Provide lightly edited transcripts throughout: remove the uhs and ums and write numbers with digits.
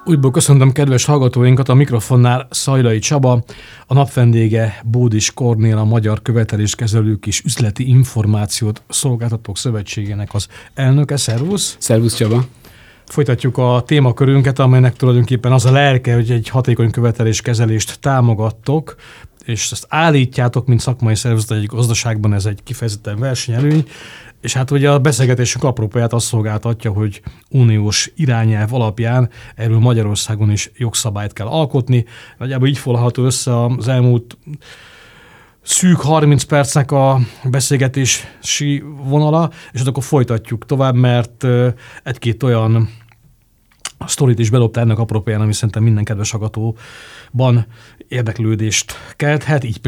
Újból köszöntöm kedves hallgatóinkat, a mikrofonnál Szajlai Csaba, a napvendége Bódis Kornél, a Magyar Követeléskezelők és Üzleti Információt Szolgáltatók Szövetségének az elnöke. Szervusz! Szervusz Csaba! Folytatjuk a témakörünket, amelynek tulajdonképpen az a lelke, hogy egy hatékony követeléskezelést támogattok, és ezt állítjátok, mint szakmai szervezet egy gazdaságban, ez egy kifejezetten versenyelőny. És hát ugye a beszélgetésünk apropóját azt szolgáltatja, hogy uniós irányelv alapján erről Magyarországon is jogszabályt kell alkotni. Nagyjából így foglalható össze az elmúlt szűk 30 percnek a beszélgetési vonala, és akkor folytatjuk tovább, mert egy-két olyan sztorit is belopta ennek apropóján, ami szerintem minden kedves hallgatóban érdeklődést kelthet. Így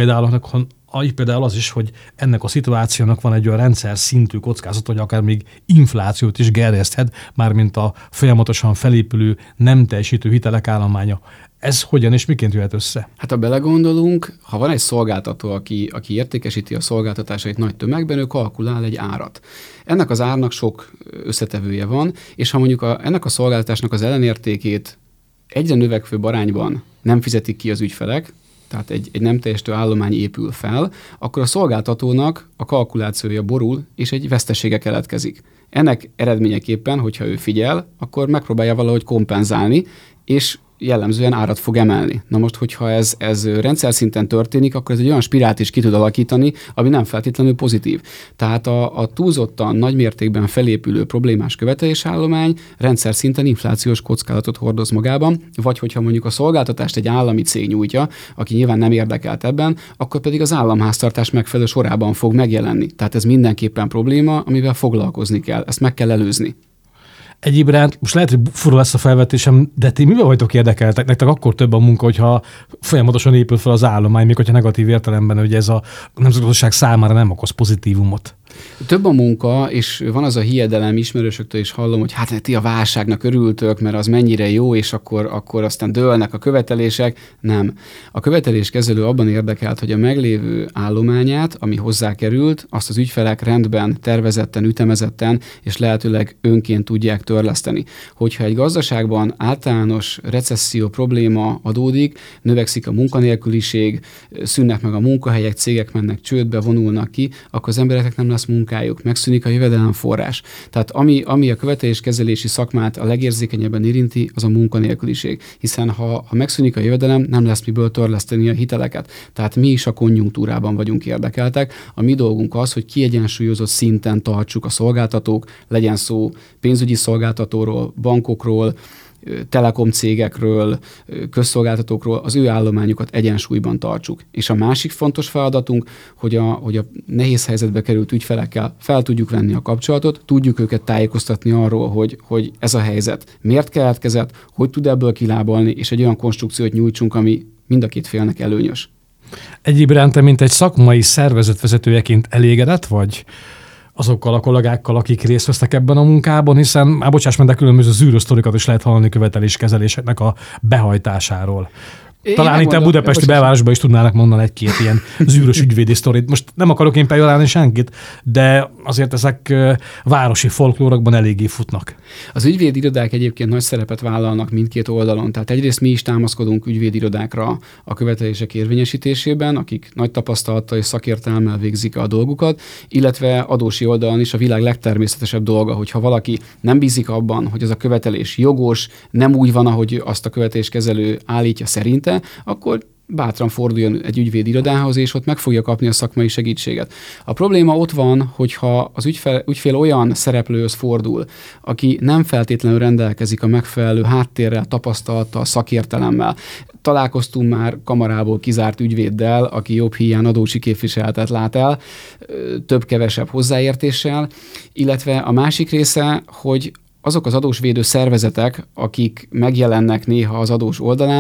például az is, hogy ennek a szituációnak van egy olyan rendszer szintű kockázat, hogy akár még inflációt is gerjeszthet, mármint a folyamatosan felépülő, nem teljesítő hitelek állománya. Ez hogyan és miként jöhet össze? Hát ha belegondolunk, ha van egy szolgáltató, aki értékesíti a szolgáltatásait nagy tömegben, ő kalkulál egy árat. Ennek az árnak sok összetevője van, és ha mondjuk ennek a szolgáltatásnak az ellenértékét egyre növekvő arányban nem fizetik ki az ügyfelek, tehát egy nem teljesítő állomány épül fel, akkor a szolgáltatónak a kalkulációja borul, és egy vesztesége keletkezik. Ennek eredményeképpen, hogyha ő figyel, akkor megpróbálja valahogy kompenzálni, és jellemzően árat fog emelni. Na most, hogyha ez rendszer szinten történik, akkor ez egy olyan spirált is ki tud alakítani, ami nem feltétlenül pozitív. Tehát a túlzottan nagymértékben felépülő problémás követelésállomány rendszer szinten inflációs kockázatot hordoz magában, vagy hogyha mondjuk a szolgáltatást egy állami cég nyújtja, aki nyilván nem érdekelt ebben, akkor pedig az államháztartás megfelelő sorában fog megjelenni. Tehát ez mindenképpen probléma, amivel foglalkozni kell. Ezt meg kell előzni. Egyéb iránt, most lehet, hogy fura lesz a felvetésem, de ti mivel vagytok érdekeltek? Nektek akkor több a munka, hogyha folyamatosan épül fel az állomány, még hogyha negatív értelemben, hogy ez a nemzetgazdaság számára nem okoz pozitívumot. Több a munka, és van az a hiedelem, ismerősöktől is hallom, hogy hát ti a válságnak örültök, mert az mennyire jó, és akkor aztán dőlnek a követelések. Nem. A követeléskezelő abban érdekelt, hogy a meglévő állományát, ami hozzákerült, azt az ügyfelek rendben, tervezetten, ütemezetten, és lehetőleg önként tudják törleszteni. Hogyha egy gazdaságban általános recesszió probléma adódik, növekszik a munkanélküliség, szűnnek meg a munkahelyek, cégek mennek csődbe, vonulnak ki, akkor az embereknek nem lesz munkájuk, megszűnik a jövedelemforrás. Tehát ami a követeléskezelési szakmát a legérzékenyebben érinti, az a munkanélküliség. Hiszen ha megszűnik a jövedelem, nem lesz miből törleszteni a hiteleket. Tehát mi is a konjunktúrában vagyunk érdekeltek. A mi dolgunk az, hogy kiegyensúlyozott szinten tartsuk a szolgáltatók, legyen szó pénzügyi szolgáltatóról, bankokról, telekom cégekről, közszolgáltatókról, az ő állományukat egyensúlyban tartsuk. És a másik fontos feladatunk, hogy a nehéz helyzetbe került ügyfelekkel fel tudjuk venni a kapcsolatot, tudjuk őket tájékoztatni arról, hogy ez a helyzet miért keletkezett, hogy tud ebből kilábalni, és egy olyan konstrukciót nyújtsunk, ami mind a két félnek előnyös. Egyéb iránt te, mint egy szakmai szervezet vezetőjeként elégedett vagy azokkal a kollégákkal, akik részt vesznek ebben a munkában, hiszen már bocsáss meg, de különböző zűrösztorikat is lehet hallani követeléskezeléseknek a behajtásáról. Talán itt a budapesti belvárosban is tudnának mondani egy-két ilyen zűrös ügyvédi sztorit. Most nem akarok én pejorálni senkit, de azért ezek városi folklórokban eléggé futnak. Az ügyvédirodák egyébként nagy szerepet vállalnak mindkét oldalon. Tehát egyrészt mi is támaszkodunk ügyvédirodákra a követelések érvényesítésében, akik nagy tapasztalattal és szakértelemmel végzik a dolgukat, illetve adósi oldalon is a világ legtermészetesebb dolga, hogyha valaki nem bízik abban, hogy ez a követelés jogos, nem úgy van, ahogy azt a követeléskezelő állítja szerinte, akkor bátran forduljon egy ügyvédirodához, és ott meg fogja kapni a szakmai segítséget. A probléma ott van, hogyha az ügyfél olyan szereplőhöz fordul, aki nem feltétlenül rendelkezik a megfelelő háttérrel, tapasztalattal, szakértelemmel. Találkoztunk már kamarából kizárt ügyvéddel, aki jobb híján adósi képviseletet lát el, több-kevesebb hozzáértéssel, illetve a másik része, hogy azok az adósvédő szervezetek, akik megjelennek néha az adós oldalán,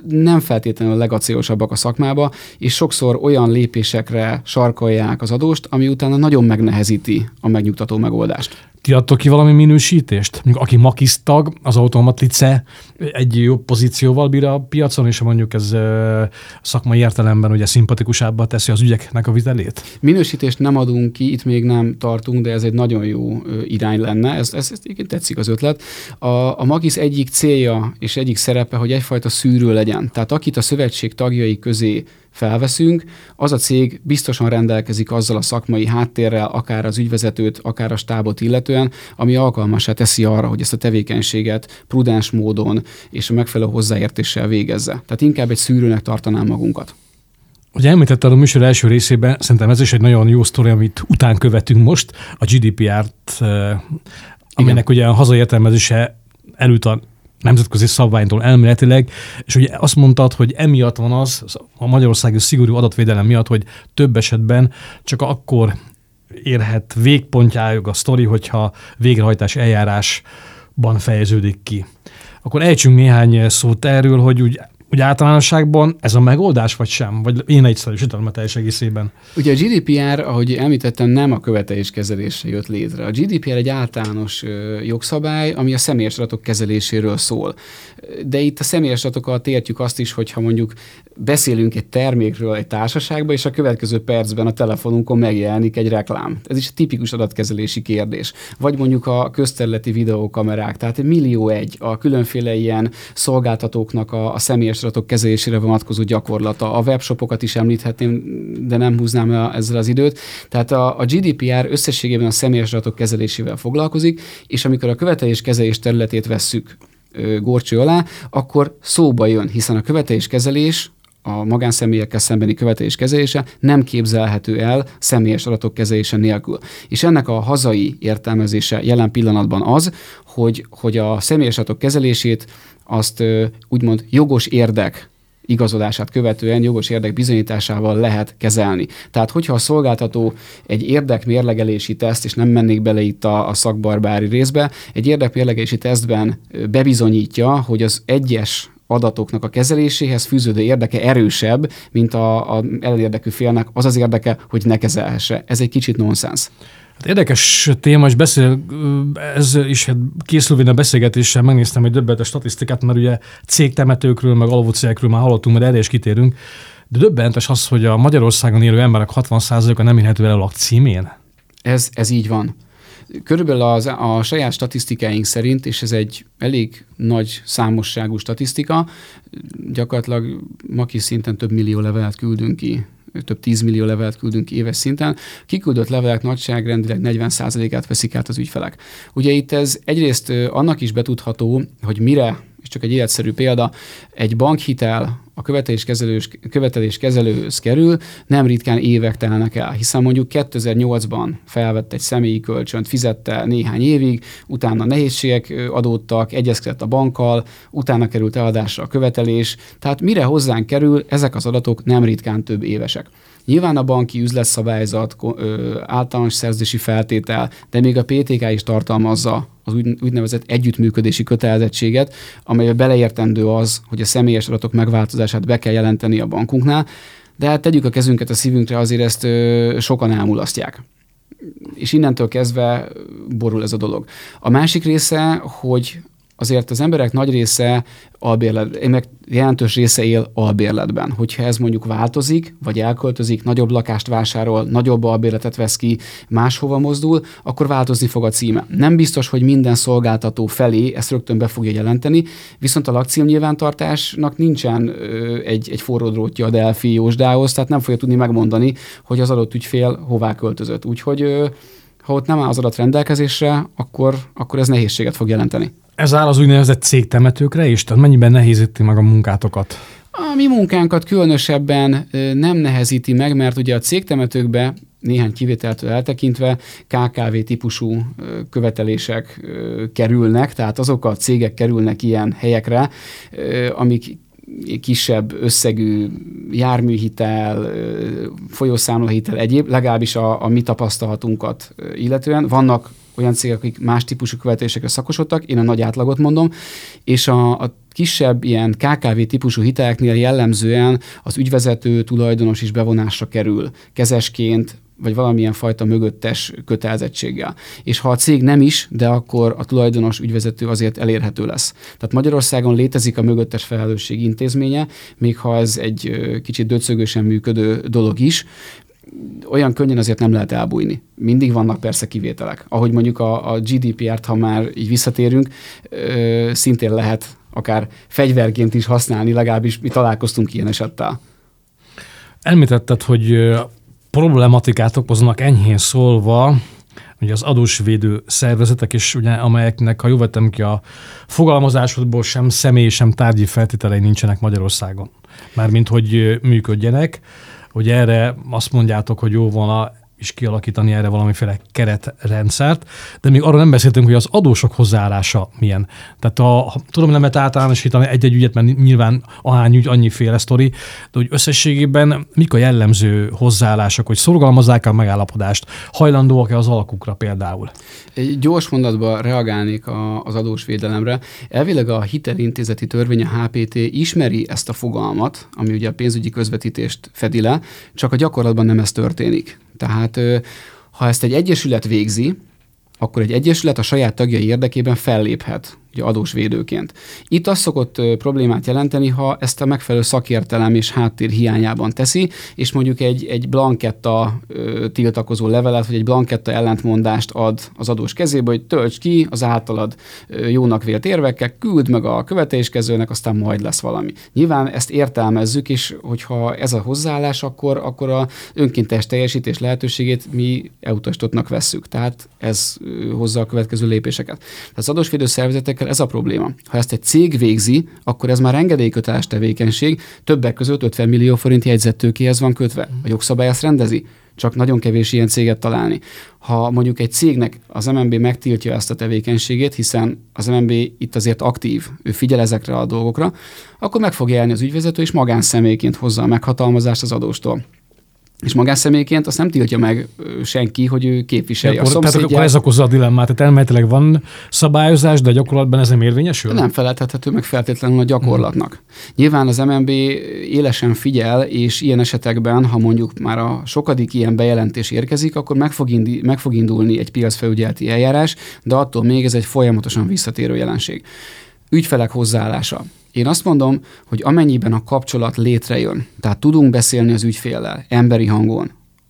nem feltétlenül a legacélyosabbak a szakmába, és sokszor olyan lépésekre sarkolják az adóst, ami utána nagyon megnehezíti a megnyugtató megoldást. Ti adtok ki valami minősítést? Mondjuk, aki MAKIS tag, az Automatlice egy jobb pozícióval bír a piacon, és mondjuk ez szakmai értelemben ugye szimpatikusabbá teszi az ügyeknek a vitelét? Minősítést nem adunk ki, itt még nem tartunk, de ez egy nagyon jó irány lenne. Ez tetszik az ötlet. A MAKIS egyik célja és egyik szerepe, hogy egyfajta szűrő legyen. Tehát akit a szövetség tagjai közé felveszünk, az a cég biztosan rendelkezik azzal a szakmai háttérrel, akár az ügyvezetőt, akár a stábot illetően, ami alkalmassá teszi arra, hogy ezt a tevékenységet prudens módon és a megfelelő hozzáértéssel végezze. Tehát inkább egy szűrőnek tartanám magunkat. Ugye említetted a műsor első részében, szerintem ez is egy nagyon jó sztori, amit után követünk most, a GDPR-t, aminek ugye a hazai értelmezése előtt a nemzetközi szabványtól elméletileg, és ugye azt mondtad, hogy emiatt van az, a magyarországi szigorú adatvédelem miatt, hogy több esetben csak akkor érhet végpontjáig a sztori, hogyha végrehajtás eljárásban fejeződik ki. Akkor ejtsünk néhány szót erről, hogy úgy általánosságban ez a megoldás, vagy sem? Vagy én egyszerűsítem a teljes egészében? Ugye a GDPR, ahogy említettem, nem a követeléskezelésre jött létre. A GDPR egy általános jogszabály, ami a személyes adatok kezeléséről szól. De itt a személyes adatokat értjük azt is, hogyha mondjuk beszélünk egy termékről egy társaságban, és a következő percben a telefonunkon megjelenik egy reklám. Ez is tipikus adatkezelési kérdés. Vagy mondjuk a közterületi videókamerák, tehát 1 millió a különféle ilyen szolgáltatóknak a személyes adatok kezelésére vonatkozó gyakorlata. A webshopokat is említhetném, de nem húznám ezzel az időt. Tehát a GDPR összességében a személyes adatok kezelésével foglalkozik, és amikor a követeléskezelés területét vesszük górcső alá, akkor szóba jön, hiszen a követeléskezelés, a magánszemélyekkel szembeni követeléskezelése nem képzelhető el személyes adatok kezelése nélkül. És ennek a hazai értelmezése jelen pillanatban az, hogy a személyes adatok kezelését azt úgymond jogos érdek igazolását követően jogos érdek bizonyításával lehet kezelni. Tehát, hogyha a szolgáltató egy érdekmérlegelési teszt, és nem mennék bele itt a szakbarbári részbe, egy érdekmérlegelési tesztben bebizonyítja, hogy az egyes adatoknak a kezeléséhez fűződő érdeke erősebb, mint az elérdekű félnek az az érdeke, hogy ne kezelhesse. Ez egy kicsit nonsens. Hát érdekes téma, és ez is készülvén a beszélgetéssel megnéztem egy döbbenetes statisztikát, mert ugye cégtemetőkről, meg alvócégekről már hallottunk, mert erre is kitérünk, de döbbenetes az, hogy a Magyarországon élő emberek 60%-a nem érhető el a lakcímén. Ez így van. Körülbelül a saját statisztikáink szerint, és ez egy elég nagy számosságú statisztika, gyakorlatilag MAKIS szinten több millió levelet küldünk ki, több 10 millió levelet küldünk ki éves szinten. Kiküldött levelek nagyságrendileg 40%-át veszik át az ügyfelek. Ugye itt ez egyrészt annak is betudható, hogy mire, és csak egy életszerű példa, egy bankhitel a követeléskezelőhöz kerül, nem ritkán évek telnek el, hiszen mondjuk 2008-ban felvett egy személyi kölcsönt, fizette néhány évig, utána nehézségek adódtak, egyezkedett a bankkal, utána került eladásra a követelés, tehát mire hozzánk kerül, ezek az adatok nem ritkán több évesek. Nyilván a banki üzletszabályzat, általános szerződési feltétel, de még a PTK is tartalmazza az úgynevezett együttműködési kötelezettséget, amelybe beleértendő az, hogy a személyes adatok megváltozását be kell jelenteni a bankunknál, de hát tegyük a kezünket a szívünkre, azért ezt sokan elmulasztják. És innentől kezdve borul ez a dolog. A másik része, hogy azért az emberek nagy része meg jelentős része él albérletben. Hogyha ez mondjuk változik, vagy elköltözik, nagyobb lakást vásárol, nagyobb albérletet vesz ki, máshova mozdul, akkor változni fog a címe. Nem biztos, hogy minden szolgáltató felé ezt rögtön be fogja jelenteni, viszont a lakcím nyilvántartásnak nincsen egy forró drótja a Delfi Józsdához, tehát nem fogja tudni megmondani, hogy az adott ügyfél hová költözött. Úgyhogy ha ott nem áll az adat rendelkezésre, akkor ez nehézséget fog jelenteni. Ez áll az úgynevezett cégtemetőkre is? Tehát mennyiben nehézíti meg a munkátokat? A mi munkánkat különösebben nem nehezíti meg, mert ugye a cégtemetőkbe néhány kivételtől eltekintve KKV-típusú követelések kerülnek, tehát azok a cégek kerülnek ilyen helyekre, amik kisebb összegű járműhitel, folyószámlahitel, egyéb, legalábbis a mi tapasztalatunkat illetően. Vannak olyan cégek, akik más típusú követelésekre szakosodtak, én a nagy átlagot mondom, és a kisebb ilyen KKV típusú hiteleknél jellemzően az ügyvezető tulajdonos is bevonásra kerül, kezesként, vagy valamilyen fajta mögöttes kötelezettséggel. És ha a cég nem is, de akkor a tulajdonos ügyvezető azért elérhető lesz. Tehát Magyarországon létezik a mögöttes felelősség intézménye, még ha ez egy kicsit döcögősen működő dolog is, olyan könnyen azért nem lehet elbújni. Mindig vannak persze kivételek. Ahogy mondjuk a GDPR-t, ha már így visszatérünk, szintén lehet akár fegyverként is használni, legalábbis mi találkoztunk ilyen esettel. Említetted, hogy problematikát okoznak enyhén szólva, ugye az adósvédő szervezetek is, ugye, amelyeknek, ha jól vettem ki a fogalmazásodból, sem személyi, sem tárgyi feltételei nincsenek Magyarországon. Mármint, hogy működjenek, hogy erre azt mondjátok, hogy jó volna is kialakítani erre valamiféle keretrendszert, de még arról nem beszéltünk, hogy az adósok hozzáállása milyen. Tehát tudom, nem lehet általánosítani egy-egy ügyet, mert nyilván ahány ügy, annyiféle sztori, de hogy összességében mik a jellemző hozzáállások, hogy szorgalmazzák a megállapodást, hajlandóak-e az alkukra például? Egy gyors mondatban reagálnék az adósvédelemre. Elvileg a hitelintézeti törvény, a HPT ismeri ezt a fogalmat, ami ugye a pénzügyi közvetítést fedi le, csak a gyakorlatban nem ez történik. Tehát ha ezt egy egyesület végzi, akkor egy egyesület a saját tagjai érdekében felléphet, ugye adósvédőként. Itt az szokott problémát jelenteni, ha ezt a megfelelő szakértelem és háttér hiányában teszi, és mondjuk egy blanketta tiltakozó levelet, vagy egy blanketta ellentmondást ad az adós kezébe, hogy tölts ki az általad jónak vélt érvekkel, küld meg a követeléskezőnek, aztán majd lesz valami. Nyilván ezt értelmezzük, és hogyha ez a hozzáállás, akkor a önkéntes teljesítés lehetőségét mi elutasítottnak vesszük. Tehát ez hozza a következő lépéseket. Tehát az adósvédő szervezetek ez a probléma. Ha ezt egy cég végzi, akkor ez már engedélyköteles tevékenység, többek között 50 millió forint jegyzettőkéhez van kötve. A jogszabály ezt rendezi, csak nagyon kevés ilyen céget találni. Ha mondjuk egy cégnek az MNB megtiltja ezt a tevékenységét, hiszen az MNB itt azért aktív, ő figyel ezekre a dolgokra, akkor meg fog élni az ügyvezető, és magánszemélyként hozza a meghatalmazást az adóstól. És magánszemélyként azt nem tiltja meg senki, hogy ő képviselje a szomszédját. Tehát akkor ez okozza a dilemmát, tehát elméletileg van szabályozás, de gyakorlatban ez nem érvényesül? Nem feleltethető meg feltétlenül a gyakorlatnak. Nyilván az MNB élesen figyel, és ilyen esetekben, ha mondjuk már a sokadik ilyen bejelentés érkezik, akkor meg fog indulni egy piacfelügyeleti eljárás, de attól még ez egy folyamatosan visszatérő jelenség. Ügyfelek hozzáállása. Én azt mondom, hogy amennyiben a kapcsolat létrejön, tehát tudunk beszélni az ügyféllel, emberi hangon,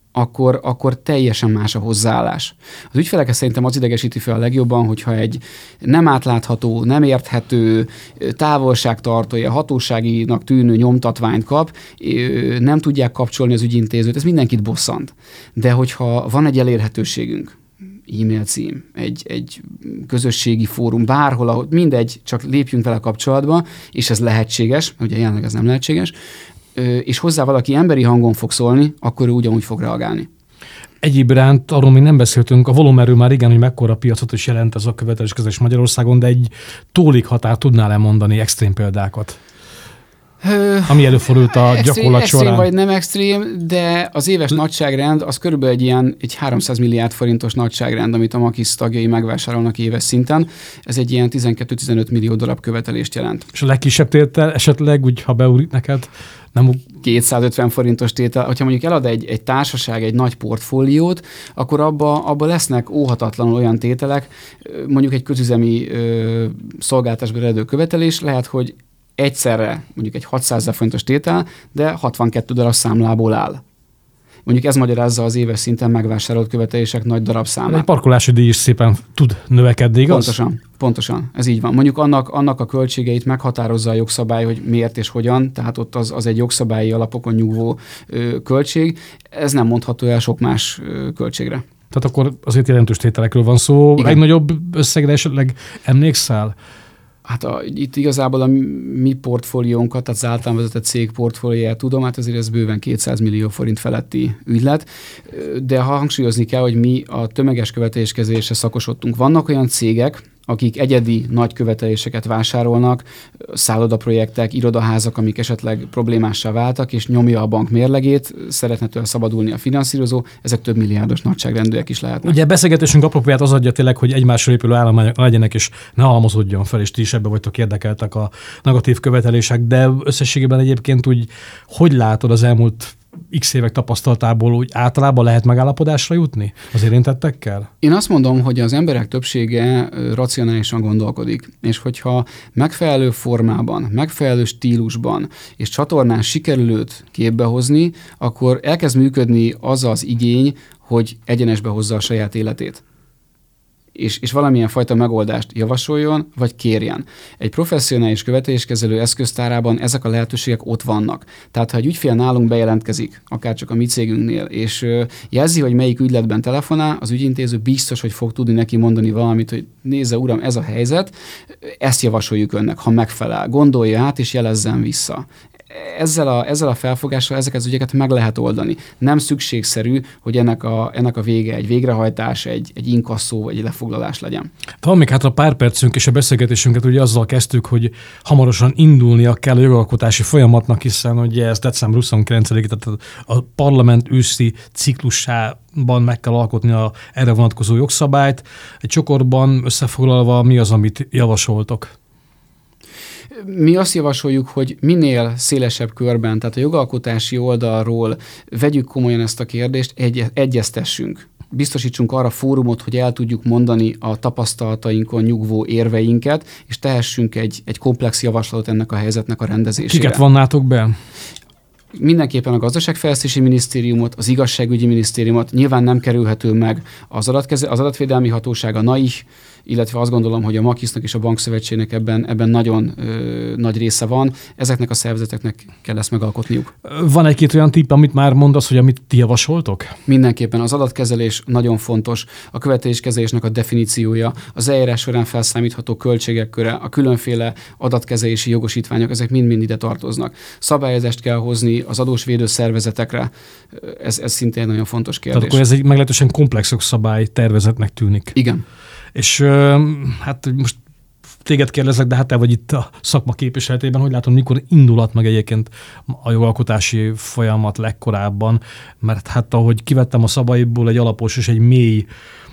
akkor teljesen más a hozzáállás. Az ügyfeleket szerintem az idegesíti fel a legjobban, hogyha egy nem átlátható, nem érthető, távolságtartója, hatóságinak tűnő nyomtatványt kap, nem tudják kapcsolni az ügyintézőt, ez mindenkit bosszant. De hogyha van egy elérhetőségünk, e-mail cím, egy közösségi fórum, bárhol, ahol mindegy, csak lépjünk vele kapcsolatba, és ez lehetséges, ugye jelenleg ez nem lehetséges, és hozzá valaki emberi hangon fog szólni, akkor ő ugyanúgy fog reagálni. Egyéb iránt, arról még nem beszéltünk, a volumenről már igen, hogy mekkora piacot is jelent ez a követeléskezés Magyarországon, de egy tólig határ tudnál-e mondani extrém példákat? Ami előfordult a gyakorlat során. Extrém vagy nem extrém, de az éves nagyságrend az körülbelül egy 300 milliárd forintos nagyságrend, amit a Makis tagjai megvásárolnak éves szinten. Ez egy ilyen 12-15 millió darab követelést jelent. És a legkisebb tétel esetleg, úgy ha beúrik neked? Nem... 250 forintos tétel. Hogyha mondjuk elad egy társaság egy nagy portfóliót, akkor abba lesznek óhatatlanul olyan tételek, mondjuk egy közüzemi szolgáltatásba eredő követelés, lehet, hogy egyszerre mondjuk egy 600 000 forintos tétel, de 62 darab számlából áll. Mondjuk ez magyarázza az éves szinten megvásárolt követelések nagy darabszámát. Egy parkolási díj is szépen tud növekedni, igaz? Pontosan, ez így van. Mondjuk annak a költségeit meghatározza a jogszabály, hogy miért és hogyan, tehát ott az egy jogszabályi alapokon nyugvó költség. Ez nem mondható el sok más költségre. Tehát akkor azért jelentős tételekről van szó. Igen. Legnagyobb összegre esetleg emlékszel? Hát itt igazából a mi portfóliónkat, tehát az általán vezetett cég portfólióját tudom, hát azért ez bőven 200 millió forint feletti ügylet, de ha hangsúlyozni kell, hogy mi a tömeges követeléskezésre szakosodtunk. Vannak olyan cégek, akik egyedi nagy követeléseket vásárolnak, szállodaprojektek, irodaházak, amik esetleg problémássá váltak, és nyomja a bank mérlegét, szeretne tőle szabadulni a finanszírozó, ezek több milliárdos nagyságrendűek is lehetnek. Ugye beszélgetésünk apropóját az adja tényleg, hogy egymásra épülő állományok legyenek, és ne halmozódjon fel, és ti is ebben vagytok érdekeltek a negatív követelések, de összességében egyébként úgy, hogy látod az elmúlt x évek tapasztalatából, úgy általában lehet megállapodásra jutni az érintettekkel? Én azt mondom, hogy az emberek többsége racionálisan gondolkodik, és hogyha megfelelő formában, megfelelő stílusban és csatornán sikerül őt képbe hozni, akkor elkezd működni az az igény, hogy egyenesbe hozza a saját életét. És valamilyen fajta megoldást javasoljon, vagy kérjen. Egy professzionális követeléskezelő eszköztárában ezek a lehetőségek ott vannak. Tehát, ha egy ügyfél nálunk bejelentkezik, akár csak a mi cégünknél, és jelzi, hogy melyik ügyletben telefonál, az ügyintéző biztos, hogy fog tudni neki mondani valamit, hogy nézze, uram, ez a helyzet, ezt javasoljuk önnek, ha megfelel. Gondolja át, és jelezzen vissza. Ezzel a felfogással ezeket az ügyeket meg lehet oldani. Nem szükségszerű, hogy ennek a vége egy végrehajtás, egy inkasszó vagy egy lefoglalás legyen. Van még hátra pár percünk, és a beszélgetésünket ugye azzal kezdtük, hogy hamarosan indulnia kell a jogalkotási folyamatnak, hiszen ugye ez december 29-ig, tehát a parlament őszi ciklusában meg kell alkotni erre vonatkozó jogszabályt. Egy csokorban összefoglalva mi az, amit javasoltok? Mi azt javasoljuk, hogy minél szélesebb körben, tehát a jogalkotási oldalról vegyük komolyan ezt a kérdést, egyeztessünk. Biztosítsunk arra fórumot, hogy el tudjuk mondani a tapasztalatainkon nyugvó érveinket, és tehessünk egy komplex javaslatot ennek a helyzetnek a rendezésére. Kiket vonnátok be? Mindenképpen a Gazdaságfejlesztési Minisztériumot, az Igazságügyi Minisztériumot, nyilván nem kerülhető meg az Adatvédelmi Hatóság, a NAIH, illetve azt gondolom, hogy a MAKIS-nak és a Bankszövetségnek ebben nagyon nagy része van. Ezeknek a szervezeteknek kell ezt megalkotniuk. Van egy-két olyan tipp, amit már mondasz, hogy amit ti javasoltok? Mindenképpen az adatkezelés nagyon fontos, a követeléskezelésnek a definíciója, az eljárás során felszámítható költségek köre, a különféle adatkezelési jogosítványok, ezek mind-mind ide tartoznak. Szabályozást kell hozni az adósvédő szervezetekre, ez szintén nagyon fontos kérdés. Tehát akkor ez egy meglehetősen komplex jogszabály tervezetnek tűnik. Igen. És hát most téged kérdezek, de hát te vagy itt a szakma képviseletében, hogy látom, mikor indulhat meg egyébként a jogalkotási folyamat legkorábban, mert hát ahogy kivettem a szabályból, egy alapos és egy mély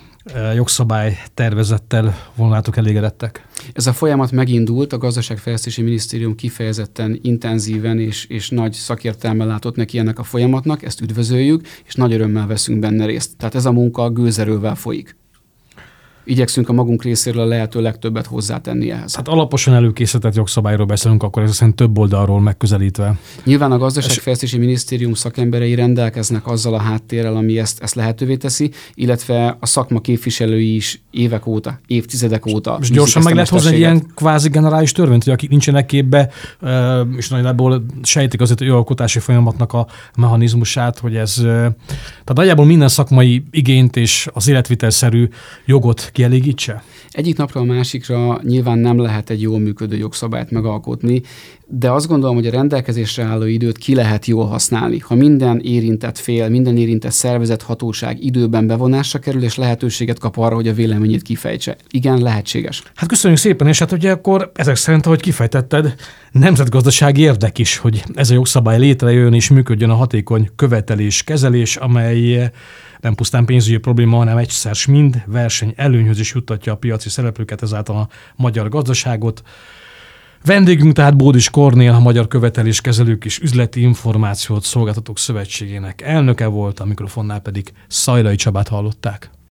jogszabály tervezettel volnátok elégedettek? Ez a folyamat megindult, a Gazdaságfejlesztési Minisztérium kifejezetten intenzíven és nagy szakértelemmel látott neki ennek a folyamatnak, ezt üdvözöljük, és nagy örömmel veszünk benne részt. Tehát ez a munka gőzerővel folyik. Igyekszünk a magunk részéről a lehető legtöbbet hozzátenni ehhez. Hát alaposan előkészített jogszabályról beszélünk, akkor ez szerint több oldalról megközelítve. Nyilván a Gazdaságfejlesztési Minisztérium szakemberei rendelkeznek azzal a háttérrel, ami ezt lehetővé teszi, illetve a szakma képviselői is évek óta, évtizedek óta. És gyorsan meg lehet hozni egy ilyen kvázi generális törvényt, hogy akik nincsenek képbe, és nagyjából sejtik azért a jogalkotási folyamatnak a mechanizmusát, hogy ez, tehát nagyjából minden szakmai igényt és az életvitelszerű jogot kielégítse? Egyik napra a másikra nyilván nem lehet egy jól működő jogszabályt megalkotni, de azt gondolom, hogy a rendelkezésre álló időt ki lehet jól használni. Ha minden érintett fél, minden érintett szervezet, hatóság időben bevonásra kerül, és lehetőséget kap arra, hogy a véleményét kifejtse. Igen, lehetséges. Hát köszönjük szépen, és hát ugye akkor ezek szerint, ahogy kifejtetted, nemzetgazdasági érdek is, hogy ez a jogszabály létrejön és működjön a hatékony követeléskezelés, amely nem pusztán pénzügyi probléma, hanem egyszer mind verseny előnyhöz is juttatja a piaci szereplőket, ezáltal a magyar gazdaságot. Vendégünk tehát Bódis Kornél, a Magyar Követeléskezelők és Üzleti Információt Szolgáltatók Szövetségének elnöke volt, a mikrofonnál pedig Szajlai Csabát hallották.